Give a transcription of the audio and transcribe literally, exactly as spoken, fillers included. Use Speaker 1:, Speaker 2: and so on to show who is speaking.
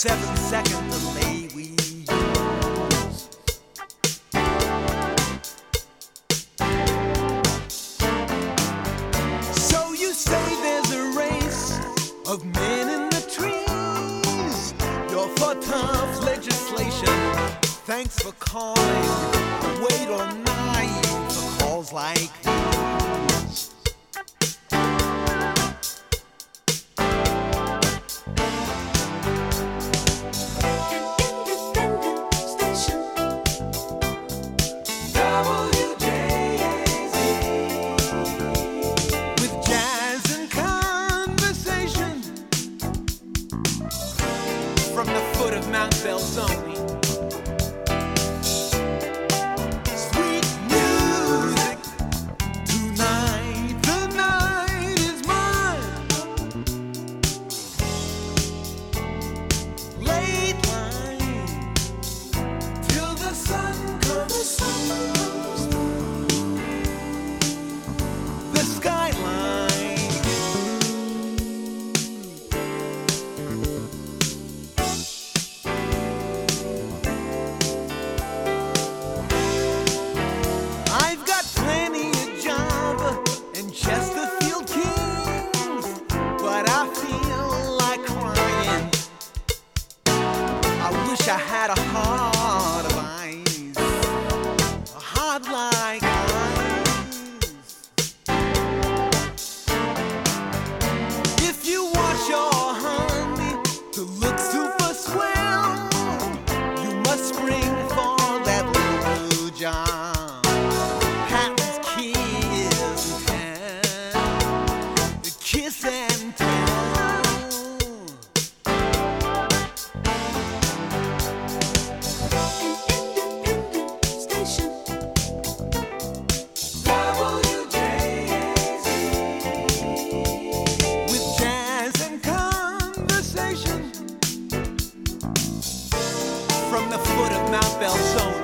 Speaker 1: seven second delay we use. So you say there's a race of men in the trees. You're for tough legislation. Thanks for calling. Wait all night for calls like these. From the foot of Mount Belzoni, sweet music tonight. The night is mine. Late line till the sun comes through. The skyline. Chesterfield Kings, but I feel like crying. I wish I had a heart of ice, a heart like ice. If you want your honey to look super swell, you must spring for that little blue John. Kiss and tell. Station W J A Z with jazz and conversation from the foot of Mount Belzoni.